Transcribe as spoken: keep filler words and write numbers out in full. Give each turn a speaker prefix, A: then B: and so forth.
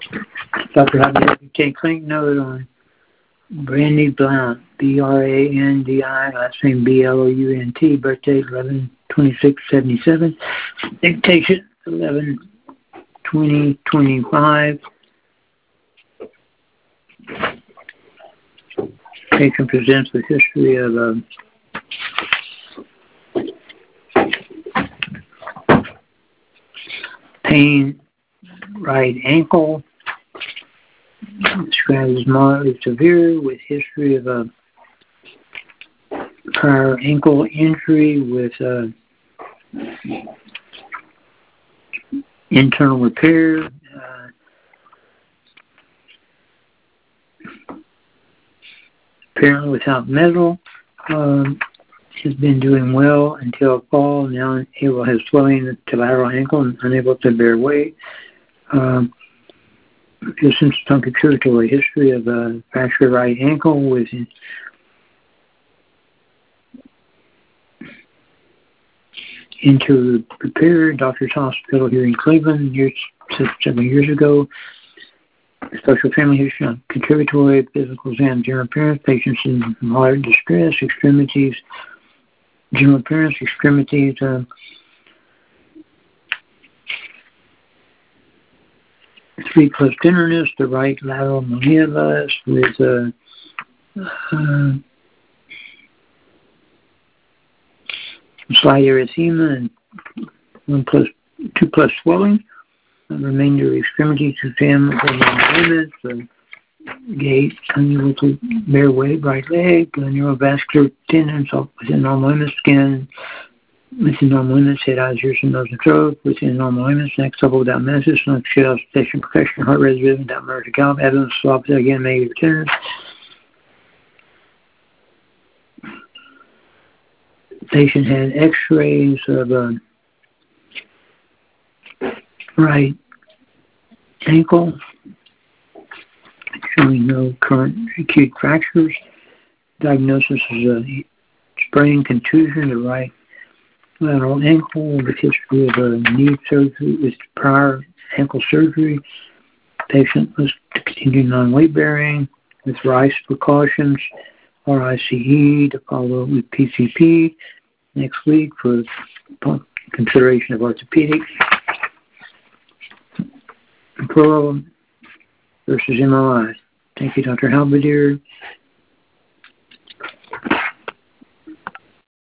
A: Doctor Javier, you take clinic note on Brandy Blount, B R A N D I, last name B L O U N T, birthday eleven twenty-six seventy-seven, dictation eleven twenty twenty-five. Patient presents with history of uh, pain, right ankle, described as moderately severe with history of a prior ankle injury with uh, internal repair. Uh, apparently without metal. Um, has been doing well until fall. Now able has swelling to lateral ankle and unable to bear weight. Um, since some contributory history of a fractured right ankle with into repair. Doctor's Hospital here in Cleveland years, seven years ago. Special family history on contributory physical exam, general appearance, patients in moderate distress, extremities, general appearance, extremities, uh, three plus tenderness, the right lateral malleolus with uh, uh, slight erythema and one plus two plus swelling. The remainder of extremities examined for normal limits, uh, gait, unable to bear weight, right leg, uh, neurovascular tendons within normal limits, skin within normal limits, head, eyes, ears, and nose and throat within normal limits, neck supple without menaces, lung, shell, station, percussion, heart rate rhythm without murder, gallop, evidence, swap, again, negative tenderness. Patient had x-rays of uh, right ankle, showing no current acute fractures. Diagnosis is a sprain contusion of right lateral ankle with history of a knee surgery with prior ankle surgery. Patient was to continue non-weight bearing with RICE precautions, R I C E to follow with P C P next week for consideration of orthopedic. Pro versus M R I. Thank you, Doctor Halberdier.